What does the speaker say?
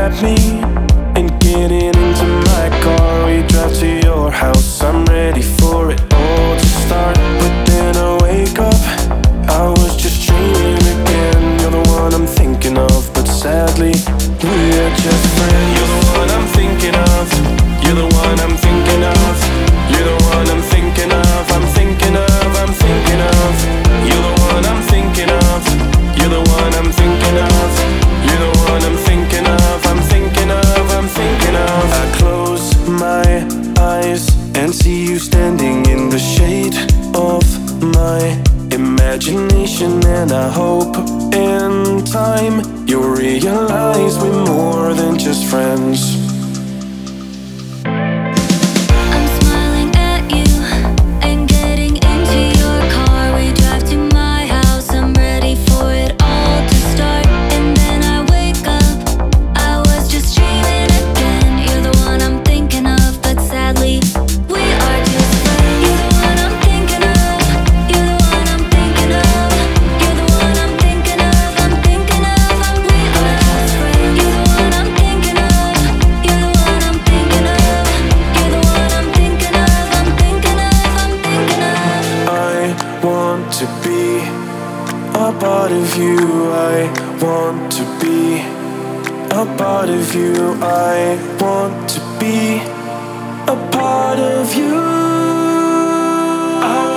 grab me and getting into my car. We drive to your house, I'm ready for it all to start. But then I wake up, I was just dreaming again. You're the one I'm thinking of, but sadly, we're just friends. You're the one I'm thinking of. You're the one I'm thinking of. You're the one I'm thinking of. I'm thinking of, I'm thinking of. You're the one I'm thinking of. You're the one I'm thinking of. You're the one I'm thinking of. I'm thinking of, I'm thinking of. I close my eyes and see you standing in the shade of my imagination, and I hope in time you'll realize we're more than just friends. To be a part of you, I want to be a part of you, I want to be a part of you.